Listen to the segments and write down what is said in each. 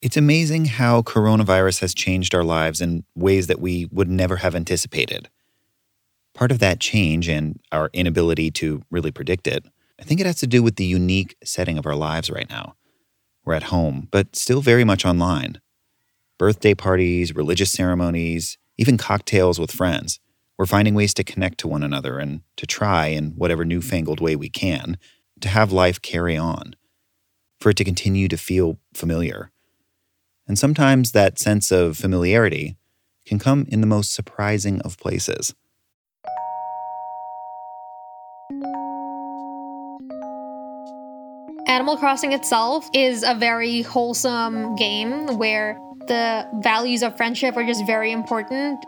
It's amazing how coronavirus has changed our lives in ways that we would never have anticipated. Part of that change and our inability to really predict it, I think it has to do with the unique setting of our lives right now. We're at home, but still very much online. Birthday parties, religious ceremonies, even cocktails with friends. We're finding ways to connect to one another and to try, in whatever newfangled way we can, to have life carry on, for it to continue to feel familiar. And sometimes that sense of familiarity can come in the most surprising of places. Animal Crossing itself is a very wholesome game where the values of friendship are just very important.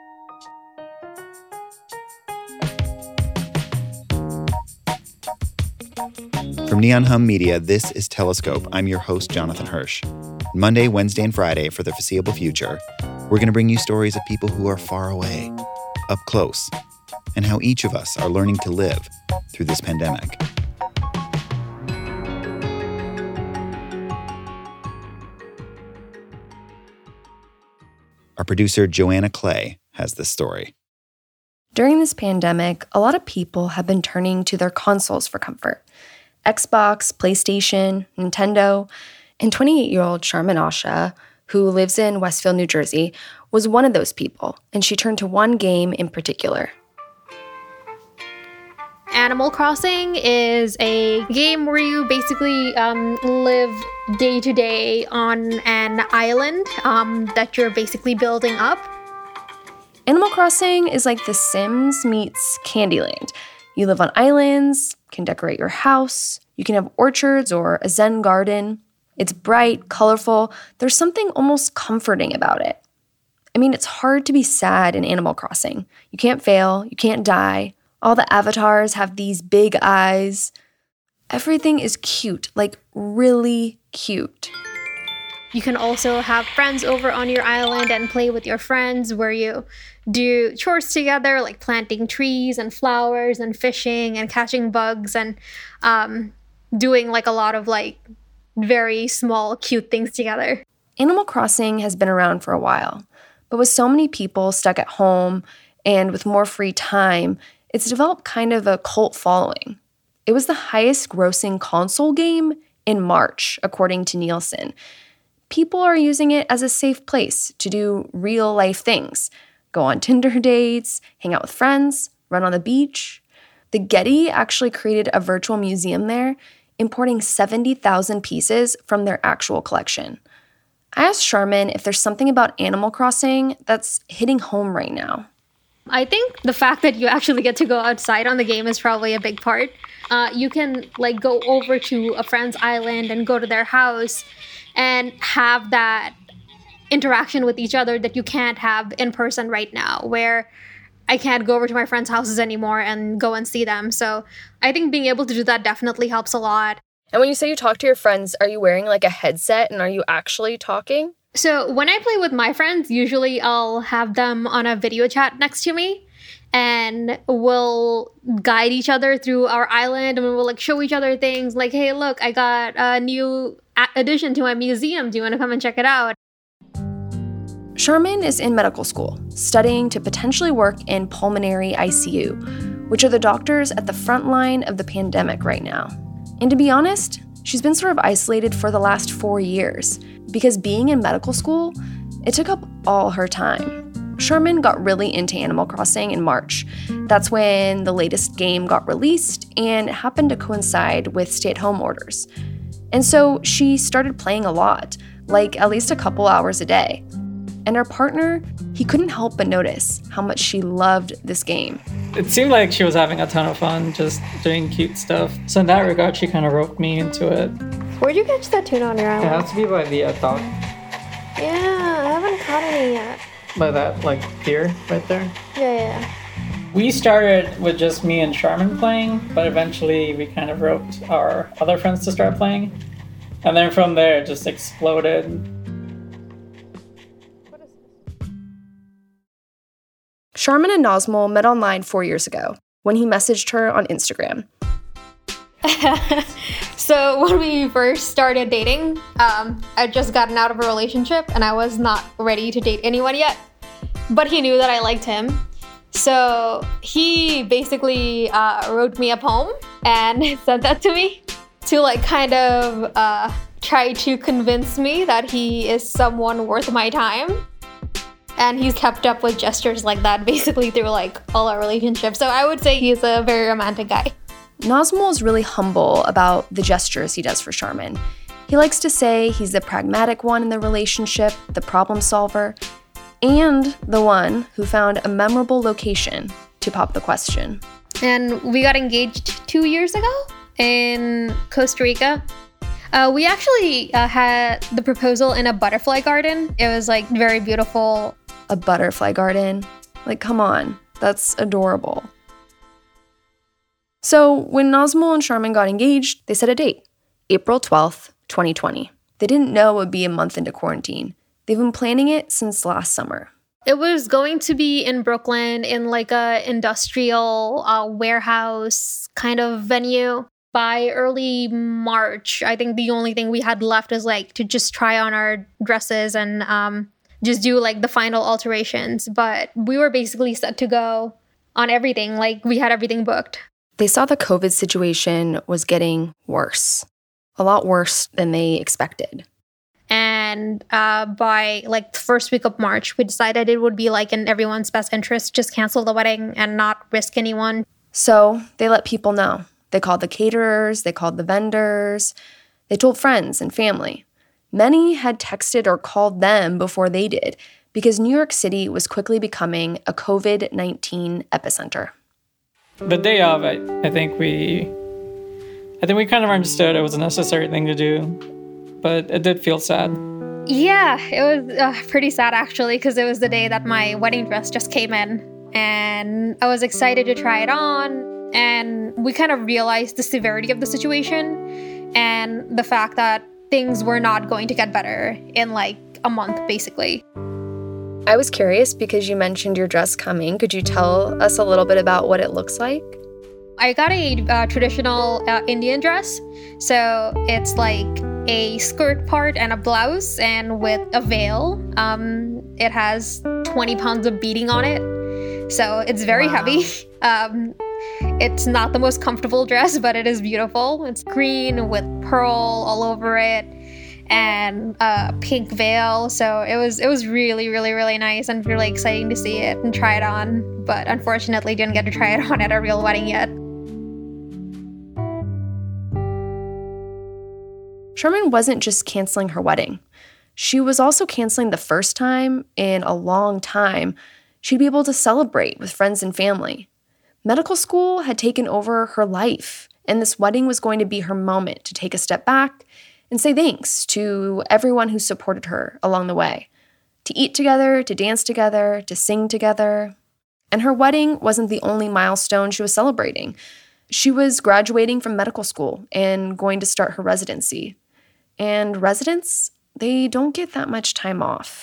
From Neon Hum Media, this is Telescope. I'm your host, Jonathan Hirsch. Monday, Wednesday, and Friday for the foreseeable future, we're going to bring you stories of people who are far away, up close, and how each of us are learning to live through this pandemic. Our producer, Joanna Clay, has this story. During this pandemic, a lot of people have been turning to their consoles for comfort. Xbox, PlayStation, Nintendo, and 28-year-old Sharman Asha, who lives in Westfield, New Jersey, was one of those people, and she turned to one game in particular. Animal Crossing is a game where you basically live day to day on an island that you're basically building up. Animal Crossing is like The Sims meets Candyland. You live on islands, can decorate your house, you can have orchards or a Zen garden. It's bright, colorful. There's something almost comforting about it. I mean, it's hard to be sad in Animal Crossing. You can't fail, you can't die. All the avatars have these big eyes. Everything is cute, like really cute. You can also have friends over on your island and play with your friends where you do chores together, like planting trees and flowers and fishing and catching bugs and doing like a lot of like very small, cute things together. Animal Crossing has been around for a while, but with so many people stuck at home and with more free time, it's developed kind of a cult following. It was the highest grossing console game in March, according to Nielsen. People are using it as a safe place to do real life things. Go on Tinder dates, hang out with friends, run on the beach. The Getty actually created a virtual museum there, importing 70,000 pieces from their actual collection. I asked Sharman if there's something about Animal Crossing that's hitting home right now. I think the fact that you actually get to go outside on the game is probably a big part. You can like go over to a friend's island and go to their house and have that interaction with each other that you can't have in person right now, where I can't go over to my friends' houses anymore and go and see them. So I think being able to do that definitely helps a lot. And when you say you talk to your friends, are you wearing like a headset and are you actually talking? So when I play with my friends, usually I'll have them on a video chat next to me and we'll guide each other through our island and we'll like show each other things like, hey, look, I got a new addition to my museum. Do you want to come and check it out? Sharman is in medical school, studying to potentially work in pulmonary ICU, which are the doctors at the front line of the pandemic right now. And to be honest, she's been sort of isolated for the last 4 years because being in medical school, it took up all her time. Sharman got really into Animal Crossing in March. That's when the latest game got released, and it happened to coincide with stay-at-home orders. And so she started playing a lot, like at least a couple hours a day. And her partner, he couldn't help but notice how much she loved this game. It seemed like she was having a ton of fun just doing cute stuff. So in that regard, she kind of roped me into it. Where'd you catch that tuna on your island? It has to be by the dock. Yeah, I haven't caught any yet. By that, like, pier right there. Yeah. We started with just me and Sharman playing, but eventually we kind of roped our other friends to start playing. And then from there, it just exploded. Sharman and Nazmul met online 4 years ago when he messaged her on Instagram. So when we first started dating, I'd just gotten out of a relationship and I was not ready to date anyone yet. But he knew that I liked him. So he basically wrote me a poem and sent that to me to like kind of try to convince me that he is someone worth my time. And he's kept up with gestures like that basically through like all our relationships. So I would say he's a very romantic guy. Nazmul is really humble about the gestures he does for Charmin. He likes to say he's the pragmatic one in the relationship, the problem solver, and the one who found a memorable location to pop the question. And we got engaged 2 years ago in Costa Rica. We actually had the proposal in a butterfly garden. It was like very beautiful. A butterfly garden? Like, come on, that's adorable. So when Nazmul and Charmin got engaged, they set a date, April 12th, 2020. They didn't know it would be a month into quarantine. They've been planning it since last summer. It was going to be in Brooklyn in like a industrial warehouse kind of venue. By early March, I think the only thing we had left is like to just try on our dresses and just do like the final alterations. But we were basically set to go on everything. Like we had everything booked. They saw the COVID situation was getting worse, a lot worse than they expected. And by like the first week of March, we decided it would be like in everyone's best interest, just cancel the wedding and not risk anyone. So they let people know. They called the caterers, they called the vendors, they told friends and family. Many had texted or called them before they did because New York City was quickly becoming a COVID-19 epicenter. The day of, I think we kind of understood it was a necessary thing to do, but it did feel sad. Yeah, it was pretty sad actually because it was the day that my wedding dress just came in and I was excited to try it on. And we kind of realized the severity of the situation and the fact that things were not going to get better in like a month, basically. I was curious because you mentioned your dress coming. Could you tell us a little bit about what it looks like? I got a traditional Indian dress. So it's like a skirt part and a blouse and with a veil. It has 20 pounds of beading on it. So it's very heavy. It's not the most comfortable dress, but it is beautiful. It's green with pearl all over it and a pink veil. So it was really, really, really nice and really exciting to see it and try it on. But unfortunately, didn't get to try it on at a real wedding yet. Charmin wasn't just canceling her wedding. She was also canceling the first time in a long time she'd be able to celebrate with friends and family. Medical school had taken over her life, and this wedding was going to be her moment to take a step back and say thanks to everyone who supported her along the way, to eat together, to dance together, to sing together. And her wedding wasn't the only milestone she was celebrating. She was graduating from medical school and going to start her residency. And residents, they don't get that much time off.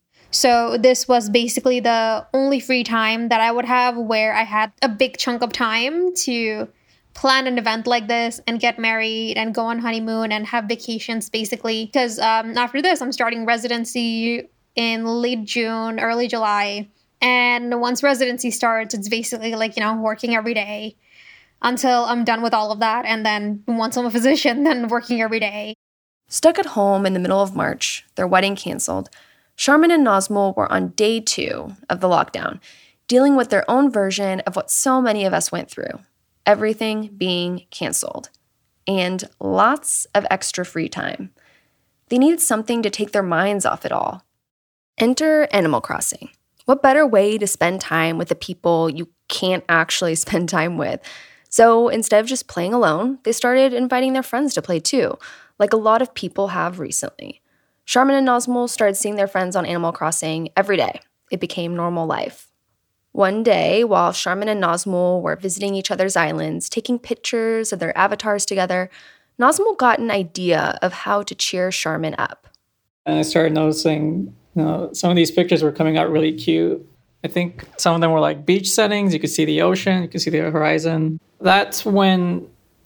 So this was basically the only free time that I would have where I had a big chunk of time to plan an event like this and get married and go on honeymoon and have vacations, basically. Because after this, I'm starting residency in late June, early July. And once residency starts, it's basically like, working every day until I'm done with all of that. And then once I'm a physician, then working every day. Stuck at home in the middle of March, their wedding canceled, Charmin and Nazmul were on day 2 of the lockdown, dealing with their own version of what so many of us went through, everything being canceled, and lots of extra free time. They needed something to take their minds off it all. Enter Animal Crossing. What better way to spend time with the people you can't actually spend time with? So instead of just playing alone, they started inviting their friends to play too, like a lot of people have recently. Charmin and Nazmul started seeing their friends on Animal Crossing every day. It became normal life. One day, while Charmin and Nazmul were visiting each other's islands, taking pictures of their avatars together, Nazmul got an idea of how to cheer Charmin up. And I started noticing, some of these pictures were coming out really cute. I think some of them were like beach settings. You could see the ocean, you could see the horizon. That's when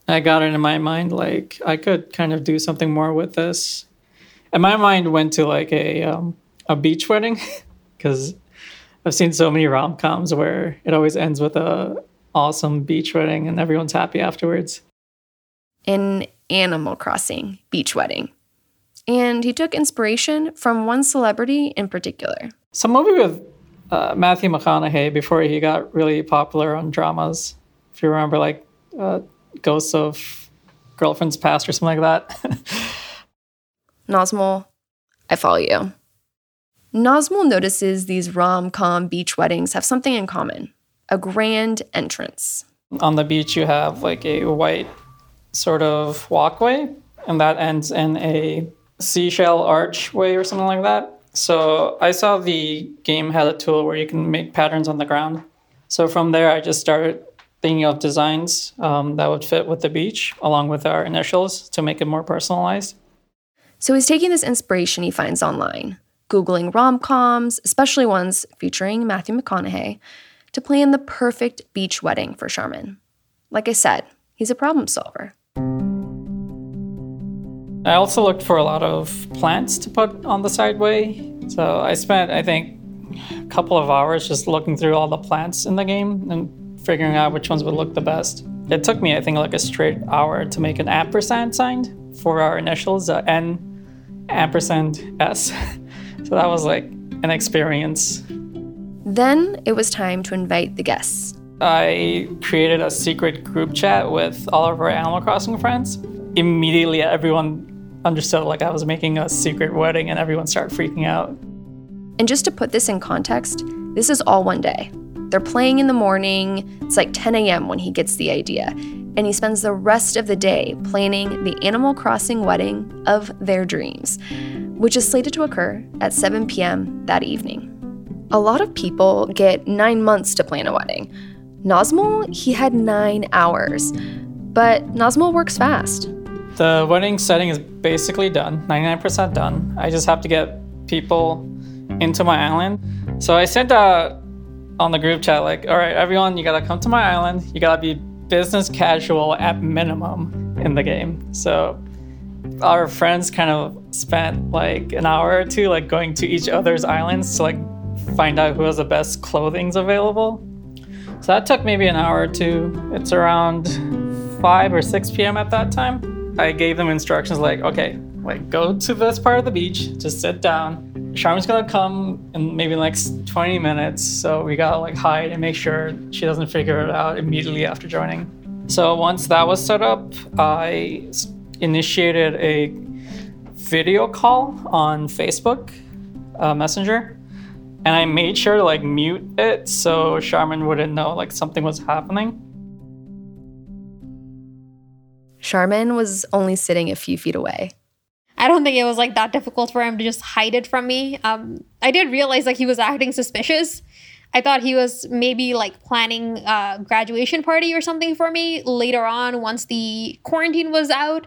I got it in my mind, like, I could kind of do something more with this. And my mind went to like a beach wedding, because I've seen so many rom-coms where it always ends with a awesome beach wedding and everyone's happy afterwards. An Animal Crossing beach wedding. And he took inspiration from one celebrity in particular. Some movie with Matthew McConaughey before he got really popular on dramas. If you remember, like Ghosts of Girlfriend's Past or something like that. Nazmul, I follow you. Nazmul notices these rom-com beach weddings have something in common. A grand entrance. On the beach, you have like a white sort of walkway, and that ends in a seashell archway or something like that. So I saw the game had a tool where you can make patterns on the ground. So from there, I just started thinking of designs that would fit with the beach, along with our initials to make it more personalized. So he's taking this inspiration he finds online, Googling rom-coms, especially ones featuring Matthew McConaughey, to plan the perfect beach wedding for Charmin. Like I said, he's a problem solver. I also looked for a lot of plants to put on the sideway. So I spent, I think, a couple of hours just looking through all the plants in the game and figuring out which ones would look the best. It took me, I think, like a straight hour to make an ampersand sign for our initials, N ampersand S. So that was like an experience. Then it was time to invite the guests. I created a secret group chat with all of our Animal Crossing friends. Immediately, everyone understood like I was making a secret wedding and everyone started freaking out. And just to put this in context, this is all one day. They're playing in the morning. It's like 10 a.m. when he gets the idea. And he spends the rest of the day planning the Animal Crossing wedding of their dreams, which is slated to occur at 7 p.m. that evening. A lot of people get 9 months to plan a wedding. Nazmul, he had 9 hours. But Nazmul works fast. The wedding setting is basically done, 99% done. I just have to get people into my island. So I sent out on the group chat, like, all right, everyone, you gotta come to my island. You gotta be business casual at minimum in the game. So our friends kind of spent like an hour or two like going to each other's islands to like find out who has the best clothings available. So that took maybe an hour or two. It's around 5 or 6 p.m. at that time. I gave them instructions like, okay, like go to this part of the beach, just sit down. Charmin's gonna come in maybe like 20 minutes, so we gotta like hide and make sure she doesn't figure it out immediately after joining. So once that was set up, I initiated a video call on Facebook Messenger, and I made sure to like mute it so Charmin wouldn't know like something was happening. Charmin was only sitting a few feet away. I don't think it was like that difficult for him to just hide it from me. I did realize like he was acting suspicious. I thought he was maybe like planning a graduation party or something for me later on once the quarantine was out.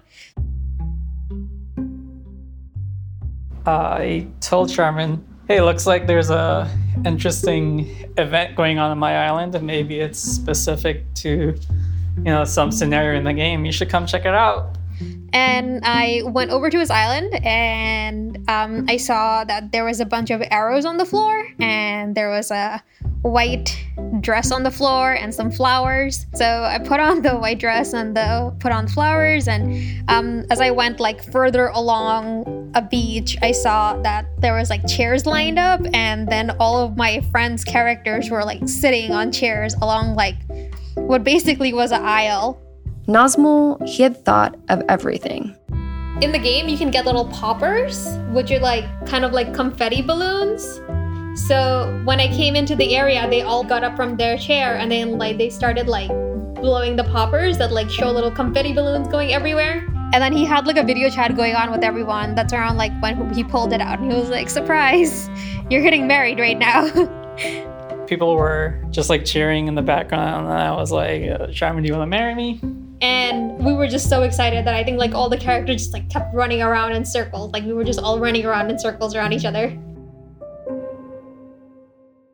I told Charmin, hey, looks like there's a interesting event going on my island and maybe it's specific to, you know, some scenario in the game. You should come check it out. And I went over to his island and I saw that there was a bunch of arrows on the floor and there was a white dress on the floor and some flowers. So I put on the white dress and put on flowers, and as I went like further along a beach, I saw that there was like chairs lined up, and then all of my friends' characters were like sitting on chairs along like what basically was an aisle. Nazmul, he had thought of everything. In the game, you can get little poppers, which are like kind of like confetti balloons. So when I came into the area, they all got up from their chair and then like they started like blowing the poppers that like show little confetti balloons going everywhere. And then he had like a video chat going on with everyone. That's around like when he pulled it out and he was like, surprise, you're getting married right now. People were just like cheering in the background and I was like, Charmin, do you want to marry me? And we were just so excited that I think like all the characters just like kept running around in circles. Like we were just all running around in circles around each other.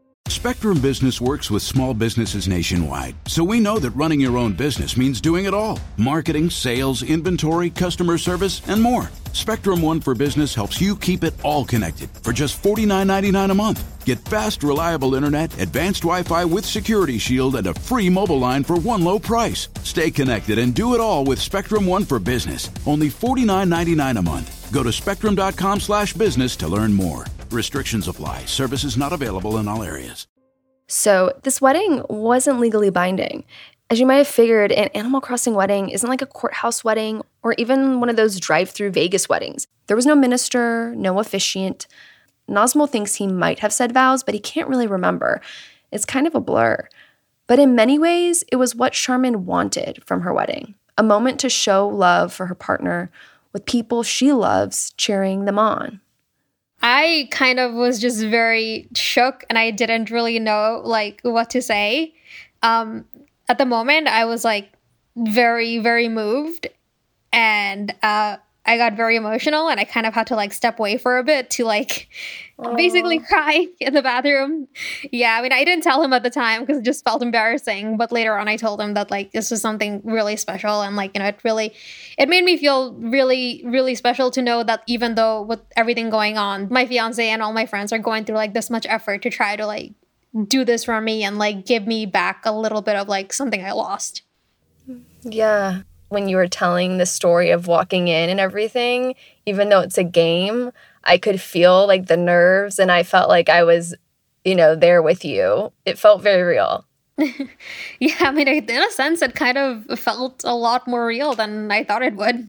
Spectrum Business works with small businesses nationwide, so we know that running your own business means doing it all. Marketing, sales, inventory, customer service, and more. Spectrum One for Business helps you keep it all connected for just $49.99 a month. Get fast, reliable internet, advanced Wi-Fi with Security Shield, and a free mobile line for one low price. Stay connected and do it all with Spectrum One for Business. Only $49.99 a month. Go to spectrum.com/business to learn more. Restrictions apply. Services not available in all areas. So this wedding wasn't legally binding. As you might have figured, an Animal Crossing wedding isn't like a courthouse wedding or even one of those drive-through Vegas weddings. There was no minister, no officiant. Nazmul thinks he might have said vows, but he can't really remember. It's kind of a blur. But in many ways, it was what Charmin wanted from her wedding. A moment to show love for her partner with people she loves cheering them on. I kind of was just very shook and I didn't really know what to say. At the moment, I was very, very moved and I got very emotional and I kind of had to step away for a bit to basically cry in the bathroom. Yeah, I mean, I didn't tell him at the time because it just felt embarrassing. But later on, I told him that this was something really special. And it made me feel really, really special to know that even though with everything going on, my fiance and all my friends are going through this much effort to try to do this for me and give me back a little bit of something I lost. Yeah. When you were telling the story of walking in and everything, even though it's a game, I could feel the nerves and I felt like I was, there with you. It felt very real. Yeah, I mean, in a sense, it kind of felt a lot more real than I thought it would.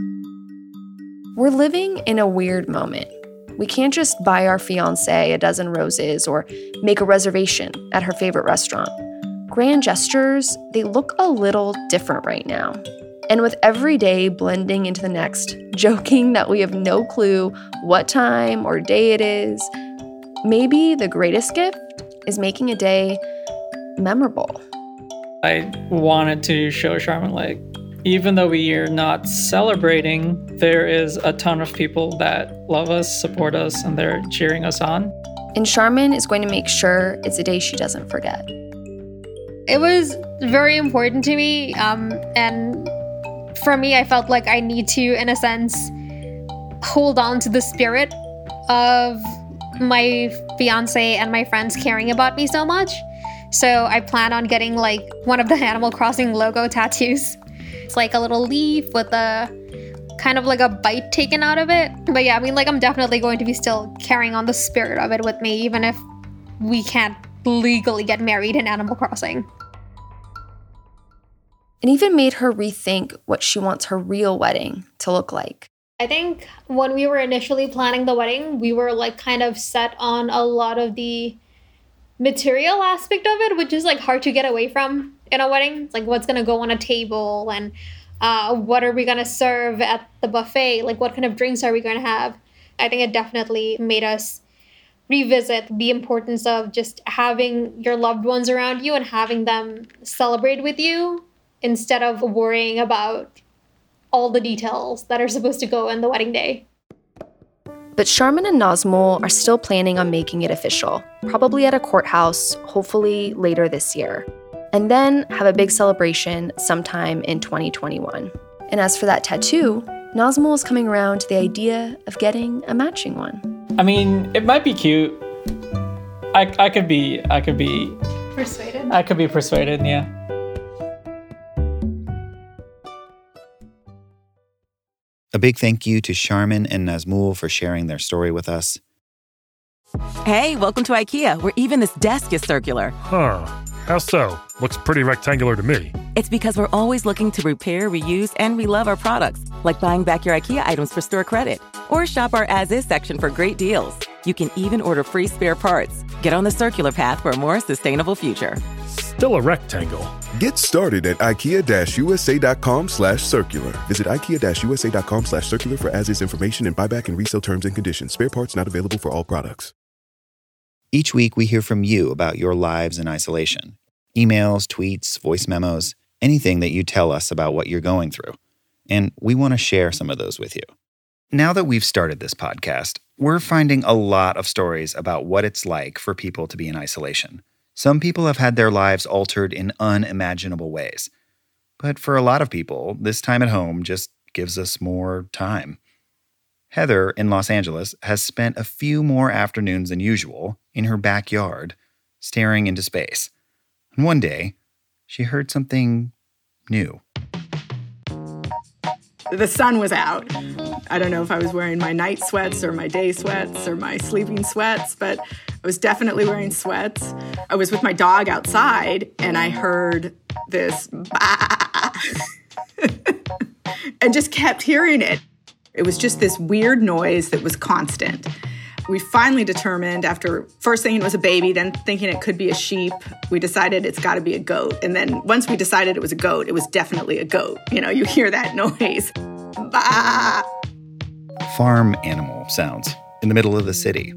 We're living in a weird moment. We can't just buy our fiancé a dozen roses or make a reservation at her favorite restaurant. Grand gestures, they look a little different right now. And with every day blending into the next, joking that we have no clue what time or day it is, maybe the greatest gift is making a day memorable. I wanted to show Charmin, even though we are not celebrating, there is a ton of people that love us, support us, and they're cheering us on. And Charmin is going to make sure it's a day she doesn't forget. It was very important to me, and for me, I felt like I need to, in a sense, hold on to the spirit of my fiance and my friends caring about me so much. So I plan on getting one of the Animal Crossing logo tattoos. It's a little leaf with a kind of a bite taken out of it. But yeah, I mean, I'm definitely going to be still carrying on the spirit of it with me, even if we can't legally get married in Animal Crossing. It even made her rethink what she wants her real wedding to look like. I think when we were initially planning the wedding, we were kind of set on a lot of the material aspect of it, which is hard to get away from in a wedding. It's what's going to go on a table and what are we going to serve at the buffet? What kind of drinks are we going to have? I think it definitely made us revisit the importance of just having your loved ones around you and having them celebrate with you, instead of worrying about all the details that are supposed to go in the wedding day. But Charmin and Nazmul are still planning on making it official, probably at a courthouse, hopefully later this year. And then have a big celebration sometime in 2021. And as for that tattoo, Nazmul is coming around to the idea of getting a matching one. I mean, it might be cute. I could be Persuaded? I could be persuaded, yeah. A big thank you to Charmin and Nazmul for sharing their story with us. Hey, welcome to IKEA, where even this desk is circular. Huh. How so? Looks pretty rectangular to me. It's because we're always looking to repair, reuse, and relove our products, like buying back your IKEA items for store credit. Or shop our as-is section for great deals. You can even order free spare parts. Get on the circular path for a more sustainable future. Still a rectangle. Get started at IKEA-USA.com/circular. Visit IKEA-USA.com/circular for as-is information and buyback and resale terms and conditions. Spare parts not available for all products. Each week, we hear from you about your lives in isolation. Emails, tweets, voice memos, anything that you tell us about what you're going through. And we want to share some of those with you. Now that we've started this podcast, we're finding a lot of stories about what it's like for people to be in isolation. Some people have had their lives altered in unimaginable ways. But for a lot of people, this time at home just gives us more time. Heather in Los Angeles has spent a few more afternoons than usual in her backyard, staring into space. And one day, she heard something new. The sun was out. I don't know if I was wearing my night sweats or my day sweats or my sleeping sweats, but I was definitely wearing sweats. I was with my dog outside, and I heard this bah, and just kept hearing it. It was just this weird noise that was constant. We finally determined, after first thinking it was a baby, then thinking it could be a sheep, we decided it's got to be a goat. And then once we decided it was a goat, it was definitely a goat. You know, you hear that noise. Bah! Farm animal sounds in the middle of the city.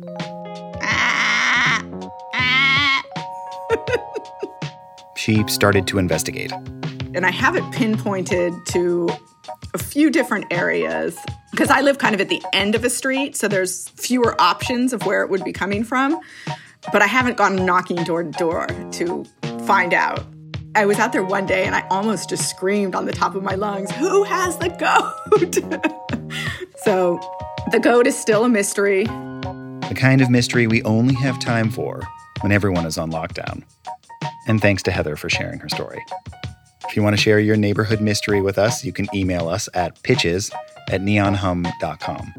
She started to investigate. And I have it pinpointed to a few different areas because I live kind of at the end of a street, so there's fewer options of where it would be coming from. But I haven't gone knocking door to door to find out. I was out there one day and I almost just screamed on the top of my lungs, "Who has the goat?" So the goat is still a mystery. The kind of mystery we only have time for when everyone is on lockdown. And thanks to Heather for sharing her story. If you want to share your neighborhood mystery with us, you can email us at pitches@neonhum.com.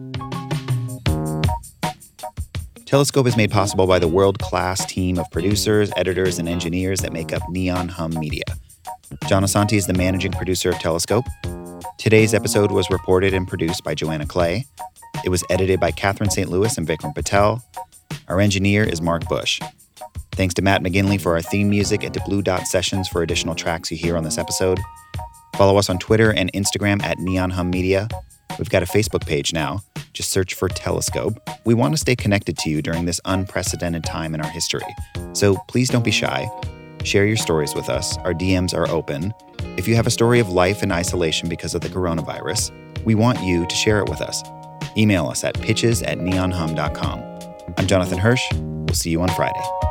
Telescope is made possible by the world-class team of producers, editors, and engineers that make up Neon Hum Media. John Asante is the managing producer of Telescope. Today's episode was reported and produced by Joanna Clay. It was edited by Catherine St. Louis and Vikram Patel. Our engineer is Mark Bush. Thanks to Matt McGinley for our theme music and to Blue Dot Sessions for additional tracks you hear on this episode. Follow us on Twitter and Instagram at Neon Hum Media. We've got a Facebook page now. Just search for Telescope. We want to stay connected to you during this unprecedented time in our history. So please don't be shy. Share your stories with us. Our DMs are open. If you have a story of life in isolation because of the coronavirus, we want you to share it with us. Email us at pitches@neonhum.com. I'm Jonathan Hirsch. We'll see you on Friday.